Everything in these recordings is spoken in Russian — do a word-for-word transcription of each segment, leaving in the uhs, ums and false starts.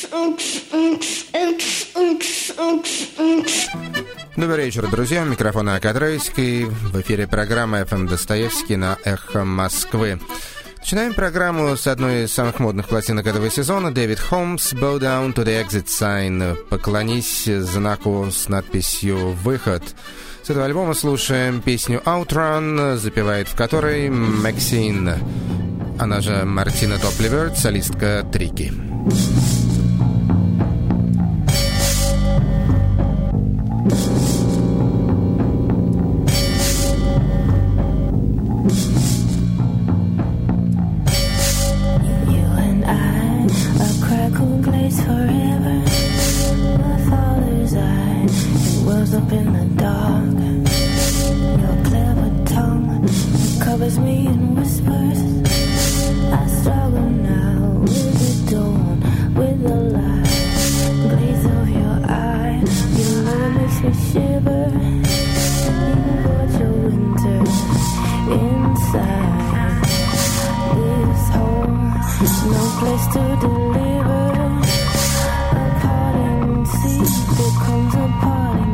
Добрый вечер, друзья. Микрофон Акадрейский. В эфире программа эф эм Достоевский на Эхо Москвы. Начинаем программу с одной из самых модных пластинок этого сезона. Дэвид Холмс, Bow Down to the Exit Sign. Поклонись знаку с надписью «Выход». С этого альбома слушаем песню Outrun, запевает в которой Максин, она же Мартина Топливерт, солистка Трики. Up in the dark, your clever tongue covers me in whispers. I struggle now with the dawn, with the light, glaze of your eye. Your love makes me shiver. You brought your winter inside this home, no place to deliver. A parting sea becomes a parting.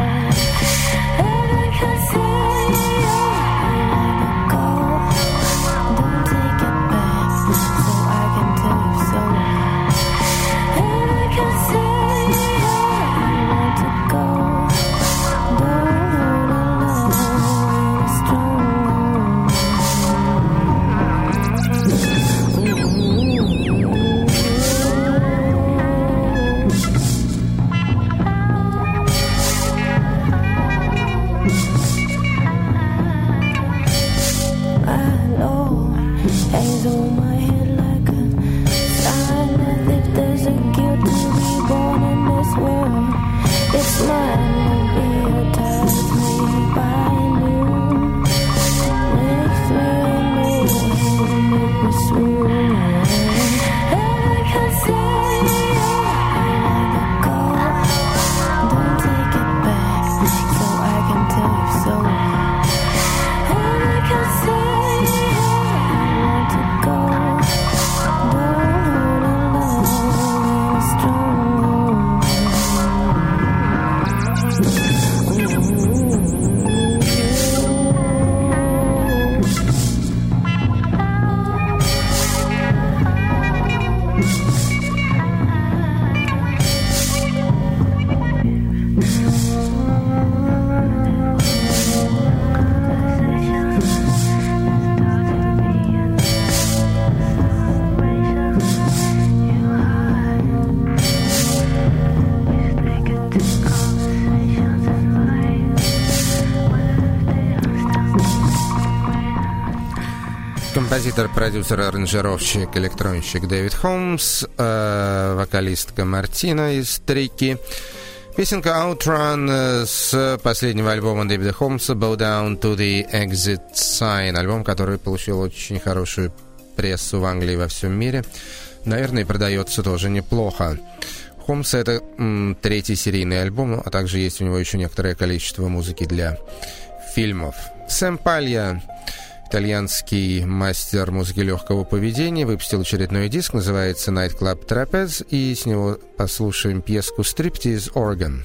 Композитор, продюсер, аранжировщик, электронщик Дэвид Холмс, э, вокалистка Мартина из Трики. Песенка Outrun с последнего альбома Дэвида Холмса Bow Down to the Exit Sign. Альбом, который получил очень хорошую прессу в Англии и во всем мире. Наверное, и продается тоже неплохо. Холмса — это м, третий серийный альбом, а также есть у него еще некоторое количество музыки для фильмов. Сэм Палья, итальянский мастер музыки легкого поведения, выпустил очередной диск, называется Night Club Trapeze, и с него послушаем пьеску Striptease Organ.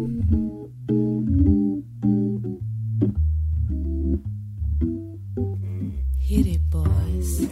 Hit it, boys.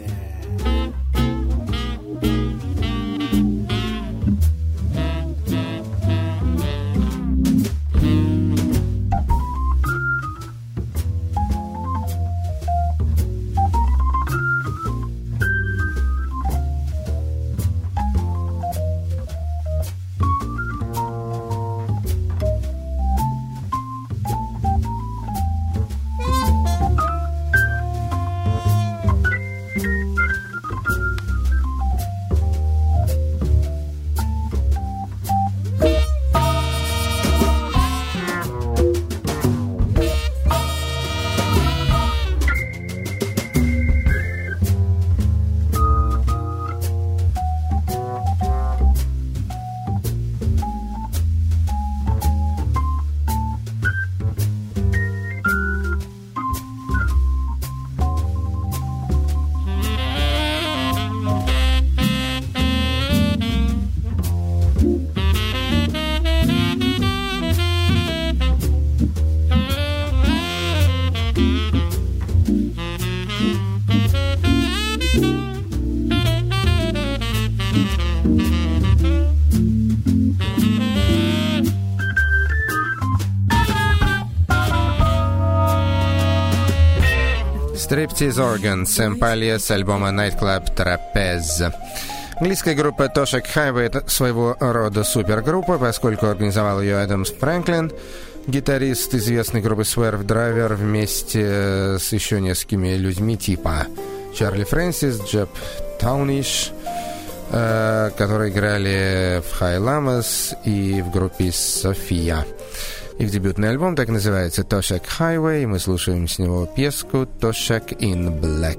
Striptease Organs, Empalier с альбома Nightclub Trapeze. Английская группа Toshak Highway — это своего рода супергруппа, поскольку организовал ее Адамс Фрэнклин, гитарист известной группы Swerve Driver, вместе с еще несколькими людьми типа Чарли Фрэнсис, Джеб Тауниш, э, которые играли в High Llamas и в группе София. Их дебютный альбом так называется Toshak Highway, и мы слушаем с него песку Toshak in Black.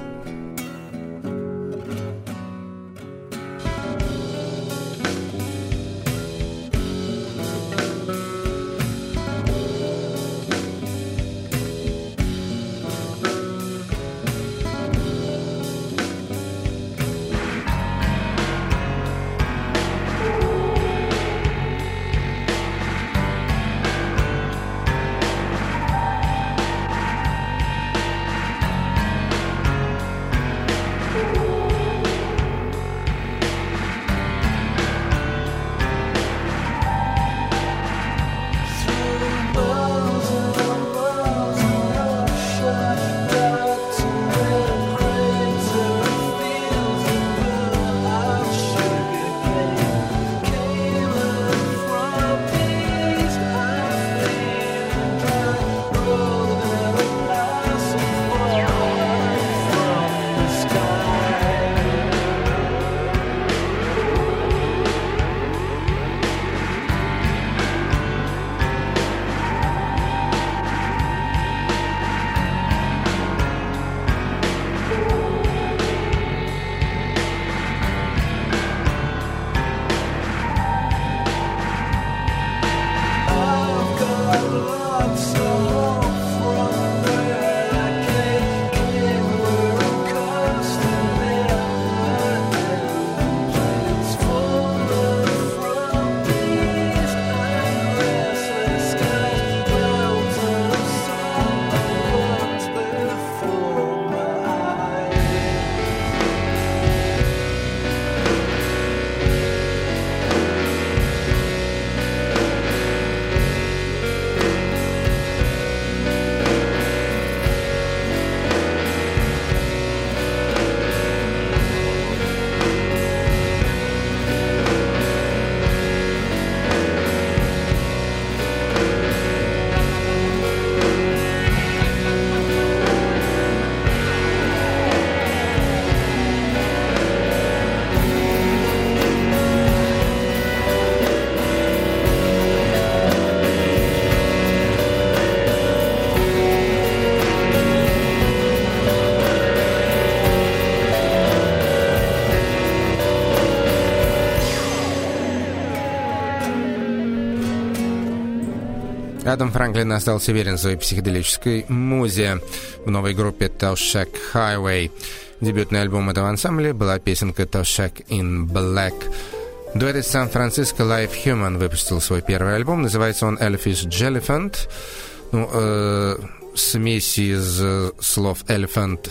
Адам Франклин остался верен своей психоделической музе в новой группе Toshak Highway. Дебютный альбом этого ансамбля была песенка Toshak in Black. Дуэт из Сан-Франциско Live Human выпустил свой первый альбом. Называется он Elephant Jellyphant. Ну, э, смесь из слов elephant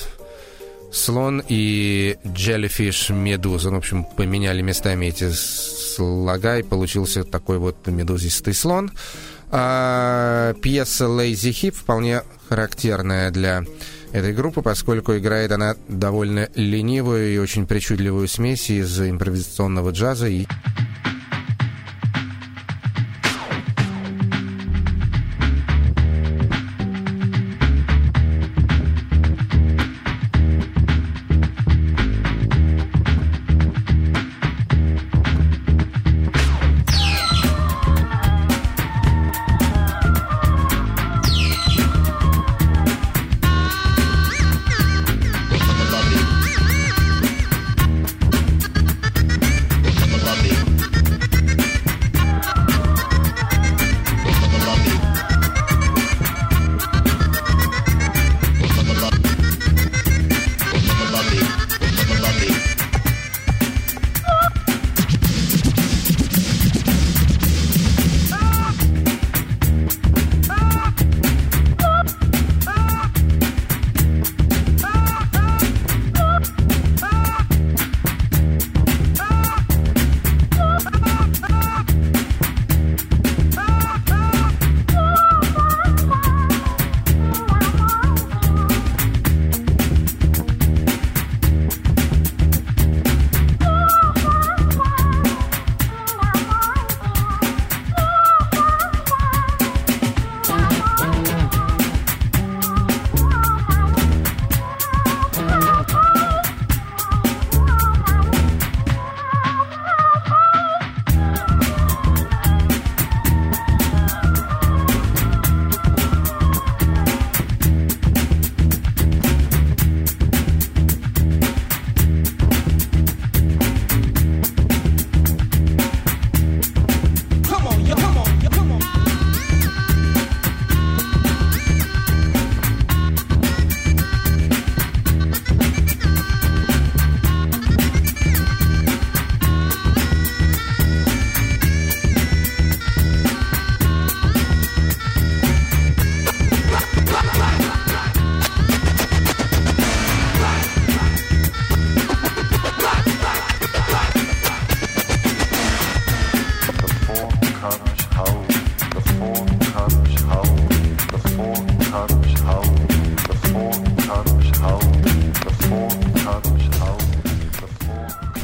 — слон, и jellyfish — медуза. В общем, поменяли местами эти слога, и получился такой вот медузистый слон. А пьеса Lazy Hip вполне характерная для этой группы, поскольку играет она довольно ленивую и очень причудливую смесь из импровизационного джаза и... Lovely.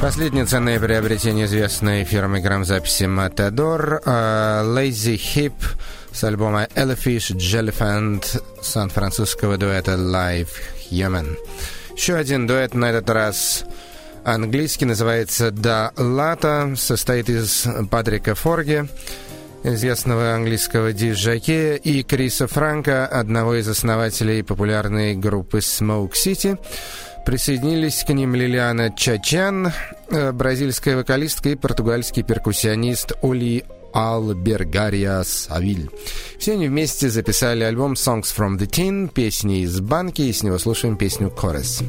Последнее ценное приобретение известной фирмы грамзаписи Matador, Lazy Hip с альбома Elefish Jellyfant сан-французского дуэта Live Human. Еще один дуэт, на этот раз английский, называется Da Lata, состоит из Патрика Форги, известного английского диджея, и Криса Франка, одного из основателей популярной группы Smoke City. Присоединились к ним Лилиана Чачан, бразильская вокалистка, и португальский перкуссионист Оли Албергария Савиль. Все они вместе записали альбом Songs from the Tin, песни из банки, и с него слушаем песню «Chorus».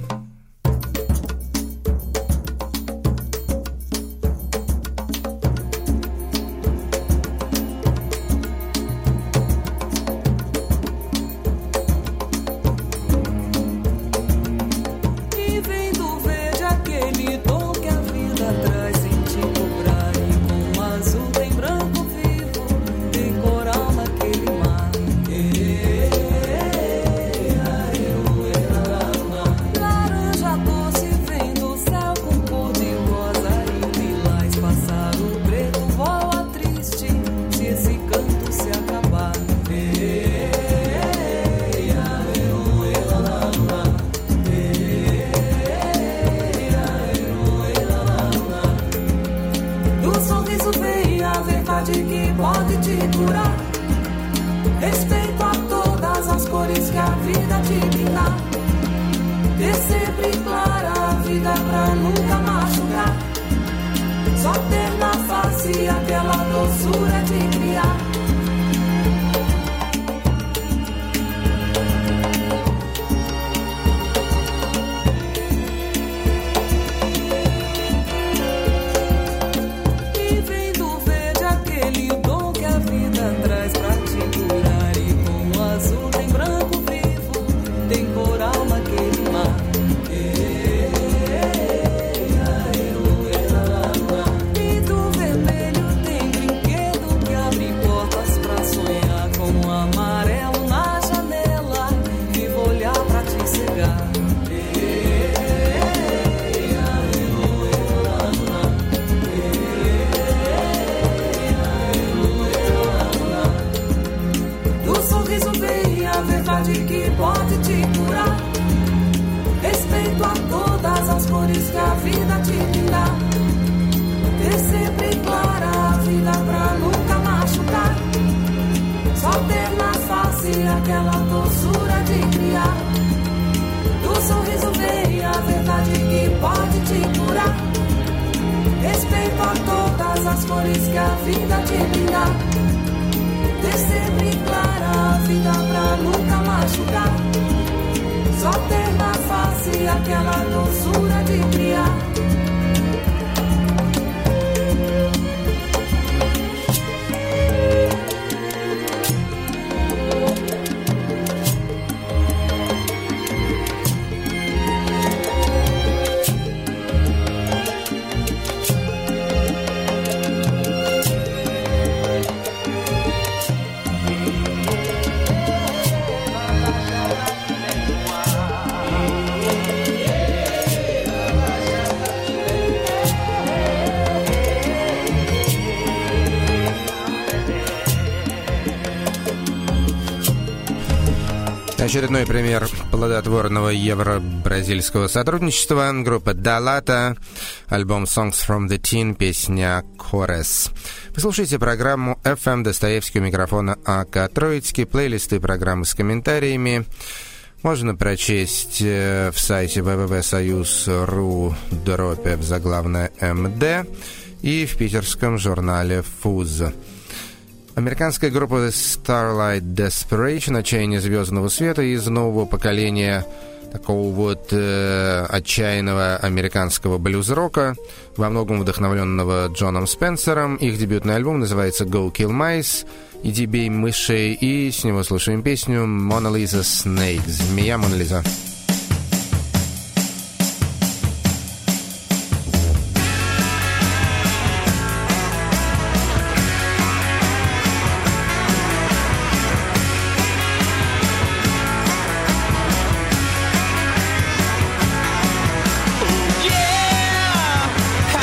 Очередной пример плодотворного евро-бразильского сотрудничества. Группа Da Lata, альбом Songs from the Tin, песня «Chorus». Вы слушаете программу эф эм Достоевский, у микрофона АК Троицкий. Плейлисты программы с комментариями можно прочесть в сайте дабл ю дабл ю дабл ю точка союз точка ру дробь заглавная МД и в питерском журнале «Фуз». Американская группа The Starlight Desperation, отчаяние звездного света, из нового поколения такого вот э, отчаянного американского блюз-рока, во многом вдохновленного Джоном Спенсером. Их дебютный альбом называется Go Kill Mice, иди бей мышей, и с него слушаем песню Mona Lisa Snake, змея Мона Лиза. Yeah!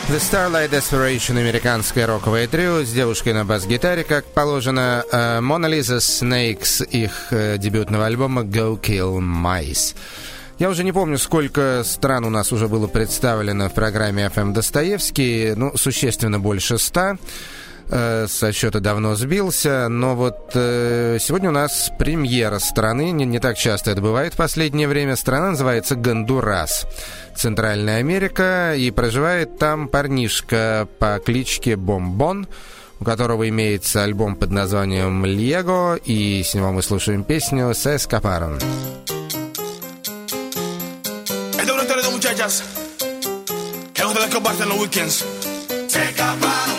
The Starlight Desperation, американское роковое трио с девушкой на бас-гитаре, как положено. Mona Lisa Snakes, их дебютного альбома Go Kill Mice. Я уже не помню, сколько стран у нас уже было представлено в программе эф эм Достоевский. Ну, существенно больше ста. Со счета давно сбился, но вот э, сегодня у нас премьера страны, не, не так часто это бывает в последнее время. Страна называется Гондурас, Центральная Америка, и проживает там парнишка по кличке Бомбон, у которого имеется альбом под названием «Лего», и с него мы слушаем песню «Se escaparon». Esta es una historia de muchachas que no se escaparse en los weekends. Se escaparon.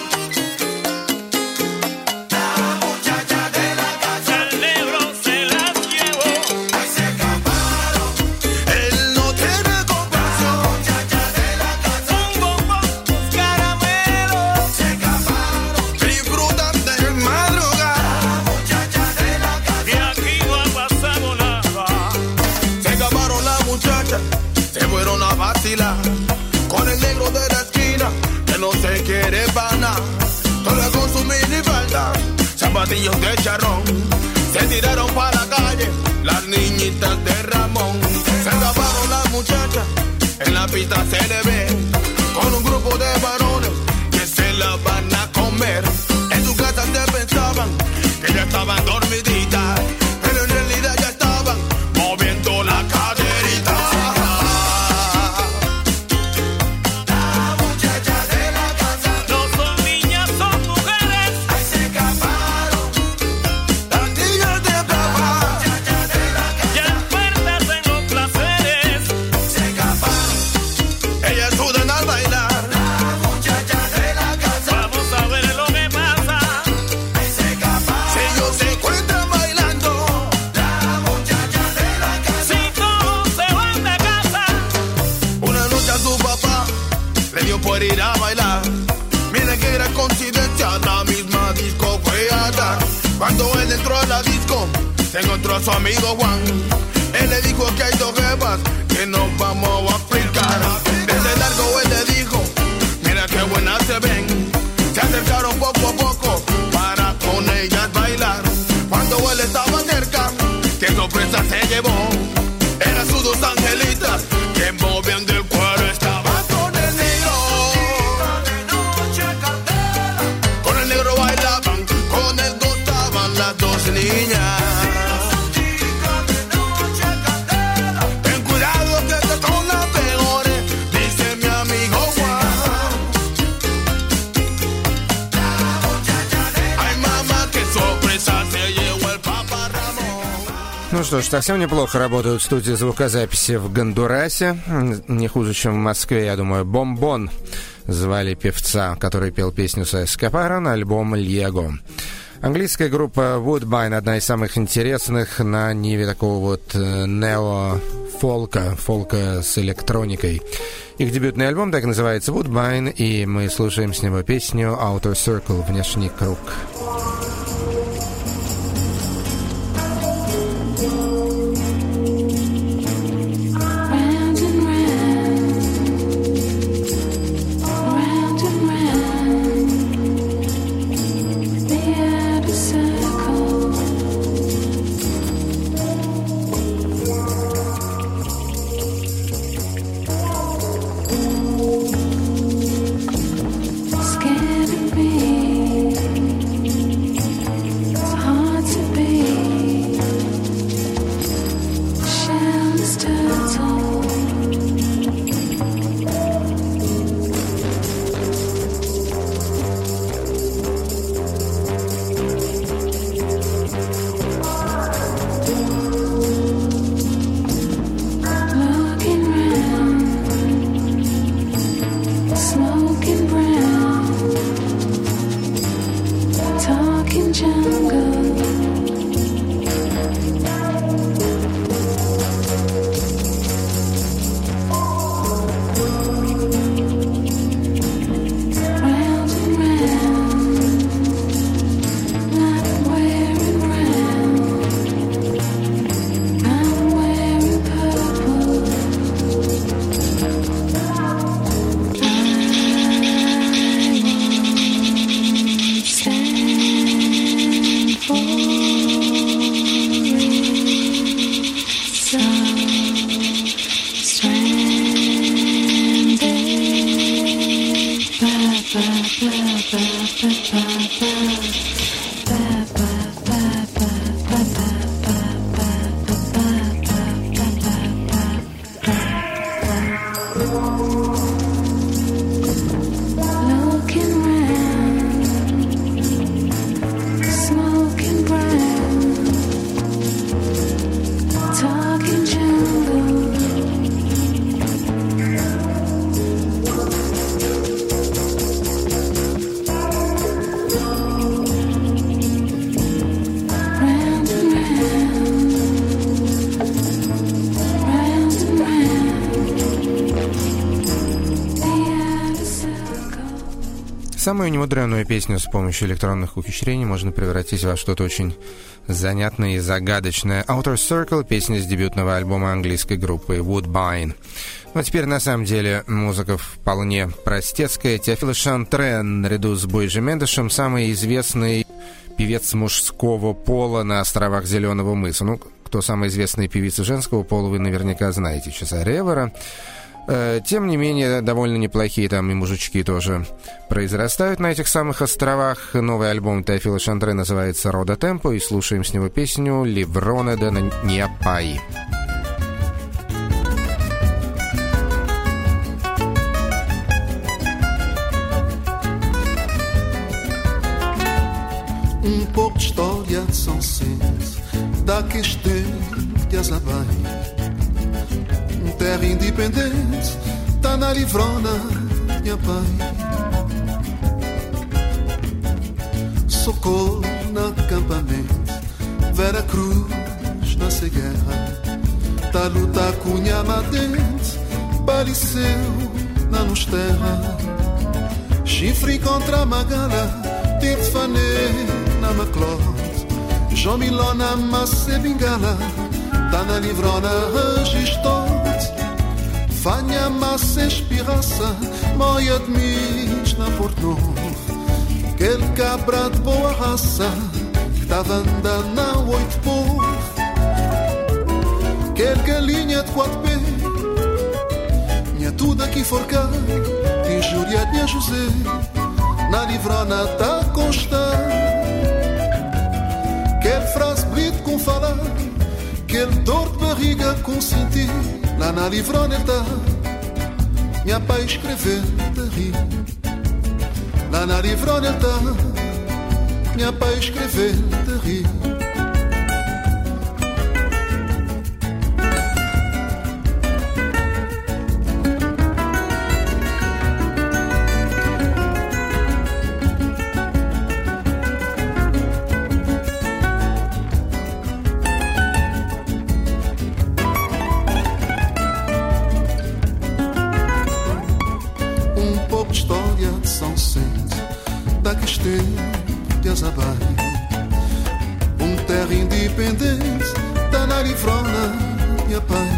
Con el negro de la esquina que no se quiere pana, toda con su minifalda, zapatillos de charrón, se tiraron para la calle las niñitas de Ramón. Se escaparon las muchachas, en la pista se le ve con un grupo de varones que se la van a comer. En su casa se pensaban que ya estaban dormiditas, pero en realidad ya estaban moviendo la caderita. Por ir a bailar, miren qué gran coincidencia, la misma disco fue a dar. Cuando él entró a la disco, se encontró a su amigo Juan. Él le dijo que hay dos jevas que nos vamos a aplicar. Desde largo él le dijo, mira qué buenas se ven. Se acercaron poco a poco para con ellas bailar. Cuando él estaba cerca, qué sorpresa se llevó. Eran sus dos angelitas que movían del cuero, estaban con el negro. Con el negro bailaban, con él gozaban las dos niñas. Ten cuidado que estas son las peores, dice mi amigo Juan. Ay mamá, qué sorpresa se llevó el Papa Ramón. Ну что ж, совсем неплохо работают студии звукозаписи в Гондурасе. Не хуже, чем в Москве, я думаю. Бомбон звали певца, который пел песню «Se escaparon», альбом «Лего». Английская группа Woodbine, одна из самых интересных на ниве такого вот нео-фолка, фолка с электроникой. Их дебютный альбом так называется Woodbine, и мы слушаем с него песню «Outer Circle», «Внешний круг». Scared of me. самую немудреную песню с помощью электронных ухищрений можно превратить во что-то очень занятное и загадочное. Outer Circle — песня с дебютного альбома английской группы Woodbine. Ну а теперь, на самом деле, музыка вполне простецкая. Теофило Шантре, наряду с Бойжи Мендешем, самый известный певец мужского пола на островах Зеленого мыса. Ну, кто самая известная певица женского пола, вы наверняка знаете. Часа Ревера. Тем не менее, довольно неплохие там и мужички тоже произрастают на этих самых островах. Новый альбом Теофило Шантре называется «Рода Темпо», и слушаем с него песню «Livrone de Niapai». Um pouco de história de São Vicente, daqueles tempos de Azabai. Terra independente, tá na Livrona, minha pai. Socorro no acampamento, Vera Cruz na guerra. Tá lutar com minha madente, pareceu na nos terra. Chifre contra a Magala, Tito Fané na Maclote. João Milona, Massa Bingala, tá na Livrona, registou. Fanha massa espirraça, moia de mis na Porto Novo. Aquele cabra de boa raça, que tava andando na oito povo. Aquele galinha de quatro pés, minha tudo aqui forcar. Injúria de minha José, na Livrona tá constar. Aquele frase bonito com falar, aquele dor de barriga com sentir. Lá na Livrona tá, minha pai escreveu de rir. Lá na Livrona tá, minha pai escreveu de rir. De Azabai, um terra independente, tá na Livrona, minha pai.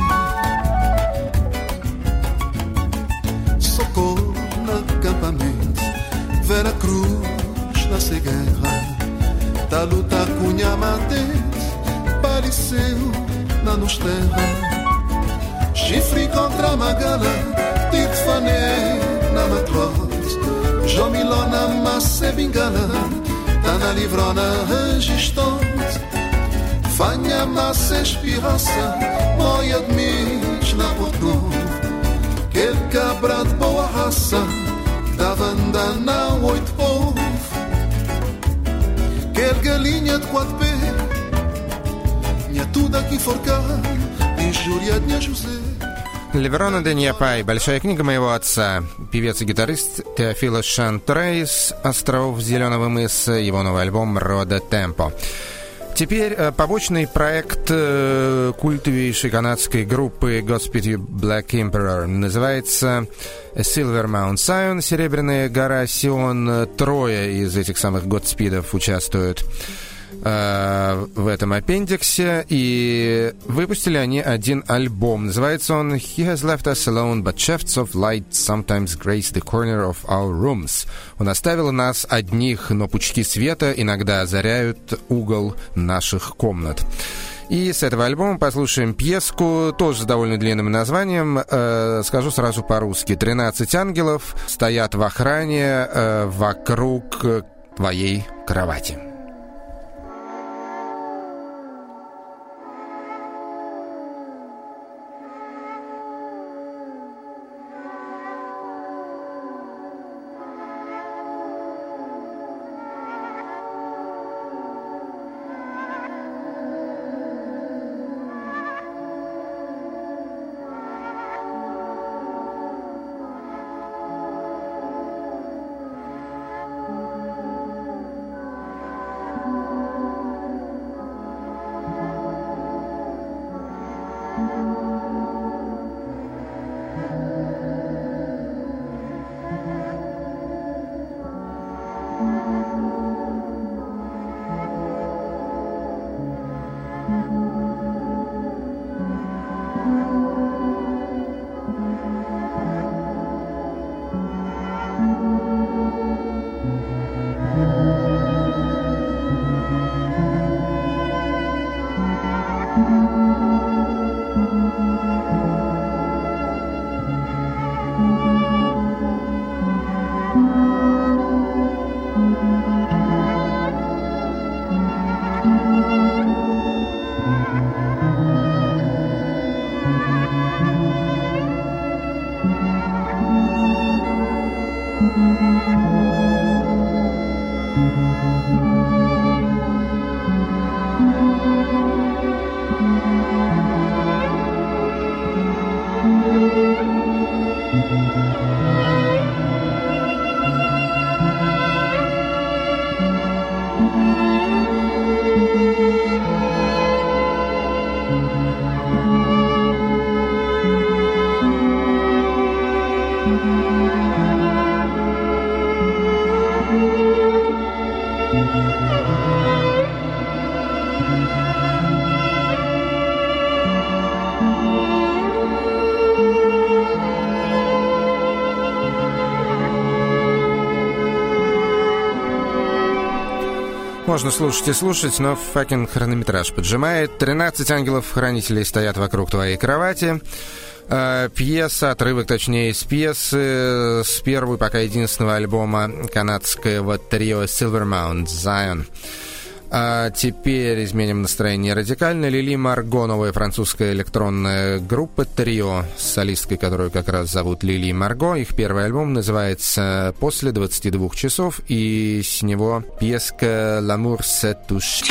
Socorro no acampamento, Vera Cruz na guerra. Tá lutar com minha madente, pareceu na nos terra. Chifre contra a Magala, Tito Fané na Maclote. João Milona, Massa Bingala, tá na Livrona, registonte. Fanha massa espirraça, moia de mis na Porto Novo. Aquele cabra de boa raça, que tava andando na oito povo. Aquele galinha de quatro pés, minha tudo aqui forcar. Injúria de minha José. «Livrone de Niapai» — большая книга моего отца. Певец и гитарист Теофило Шантре из островов Зеленого мыса, его новый альбом «Рода Темпо». Теперь побочный проект культовейшей канадской группы Godspeed You Black Emperor называется Silver Mount Zion, Серебряная гора Сион. Трое из этих самых Годспидов участвуют в этом аппендиксе, и выпустили они один альбом. Называется он «He has left us alone, but shafts of light sometimes grace the corner of our rooms». Он оставил нас одних, но пучки света иногда озаряют угол наших комнат. И с этого альбома послушаем пьеску, тоже с довольно длинным названием. Э, скажу сразу по-русски. «Тринадцать ангелов стоят в охране э, вокруг твоей кровати». Можно слушать и слушать, но факин хронометраж поджимает. тринадцать ангелов-хранителей стоят вокруг твоей кровати. Э, пьеса, отрывок, точнее, из пьесы с первого, пока единственного альбома канадского трио Silvermount Zion. А теперь изменим настроение радикально. Лили Марго, новая французская электронная группа трио с солисткой, которую как раз зовут Лили Марго. Их первый альбом называется «После двадцати двух часов», и с него пьеска «L'amour se touche».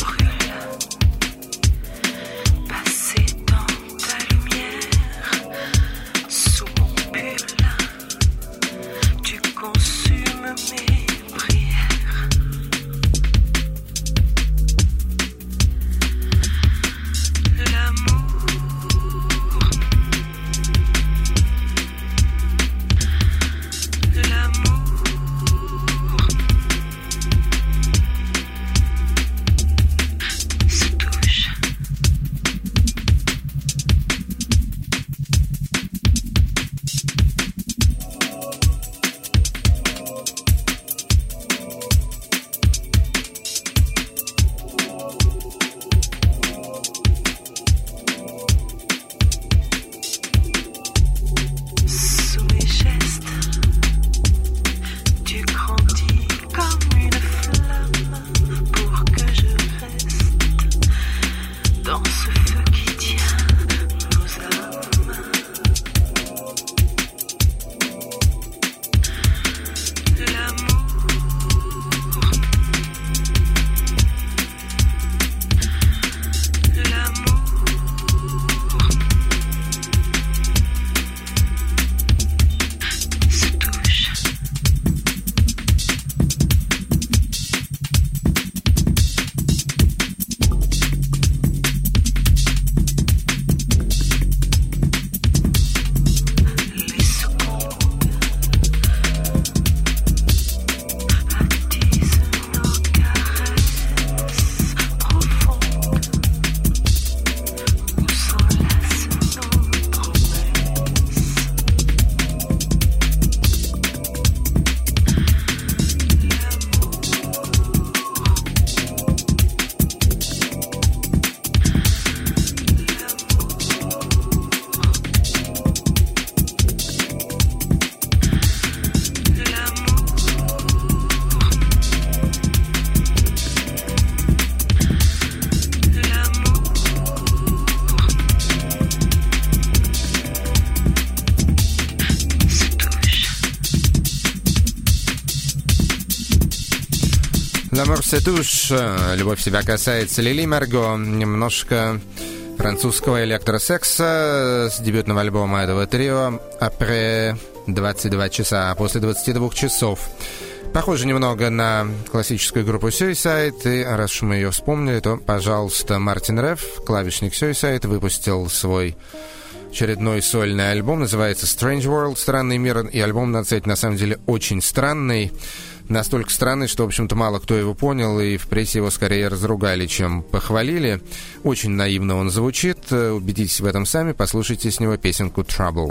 «L'amour se touche», «Любовь себя касается», Лили Марго, немножко французского электросекса с дебютного альбома этого трио «Après двадцать два часа», после двадцати двух часов. Похоже немного на классическую группу Suicide, и раз уж мы ее вспомнили, то, пожалуйста, Мартин Реф, клавишник Suicide, выпустил свой очередной сольный альбом, называется «Strange World», «Странный мир», и альбом, надо сказать, на самом деле очень странный. Настолько странный, что, в общем-то, мало кто его понял, и в прессе его скорее разругали, чем похвалили. Очень наивно он звучит. Убедитесь в этом сами. Послушайте с него песенку «Trouble».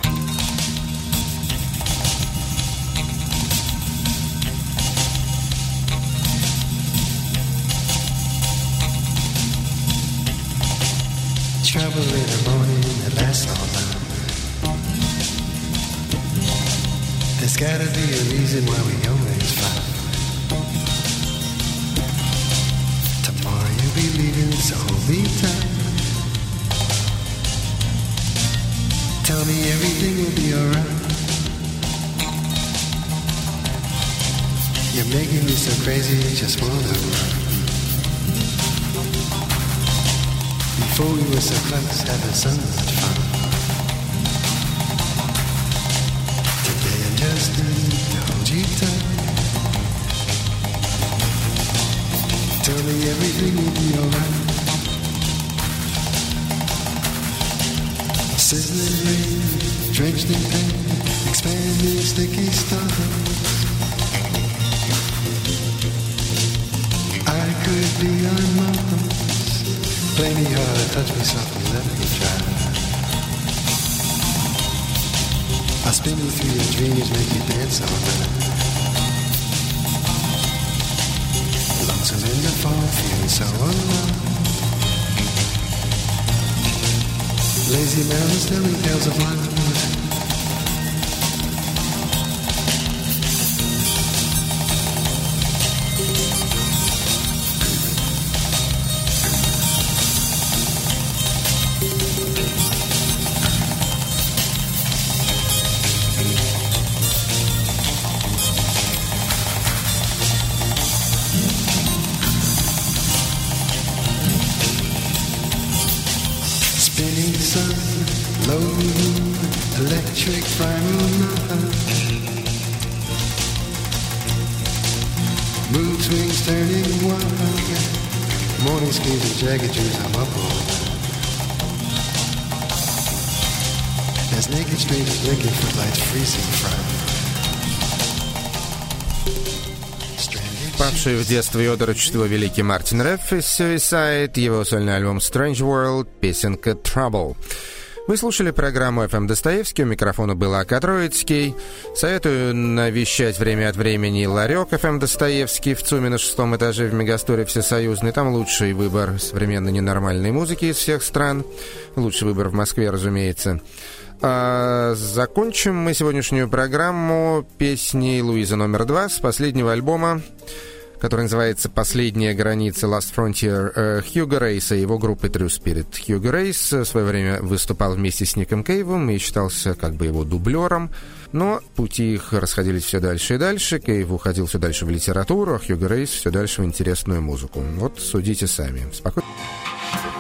Trouble in the morning, that lasts all night. There's gotta be a reason why we always fight. Tomorrow you'll be leaving, so hold me tight. Tell me everything will be alright. You're making me so crazy, just wanna run. Before we were so close, having so much fun. Today I'm just need to hold you tight. Tell me everything will be alright. Sizzling rain, drenched in pain, expanding sticky stars. I could be on Mars. Play me hard, touch me softly, let me try. I'll spin you through your dreams, make you dance all night. Lonesome in the fall, feeling so alone. Lazy mountains telling tales of life. Spinning sun, low moon, electric primal night. Mood swings turning wild. Morning schemes and jagged dreams, I'm up all night. As naked strangers blinking footlights, freezing fright. Павший в детстве и отрочество великий Мартин Реф из Suicide, его сольный альбом Strange World, песенка Trouble. Вы слушали программу эф эм Достоевский, у микрофона был Ака Троицкий. Советую навещать время от времени ларек эф эм Достоевский в ЦУМе на шестом этаже в Мегасторе Всесоюзный. Там лучший выбор современной ненормальной музыки из всех стран. Лучший выбор в Москве, разумеется. А закончим мы сегодняшнюю программу песней Луизы номер два с последнего альбома, который называется «Последняя граница» Last Frontier, Хьюго Рейса и его группы True Spirit. Хьюго Рейс в свое время выступал вместе с Ником Кейвом и считался как бы его дублером, но пути их расходились все дальше и дальше. Кейв уходил все дальше в литературу, а Хьюго Рейс все дальше в интересную музыку. Вот судите сами. Спокойно.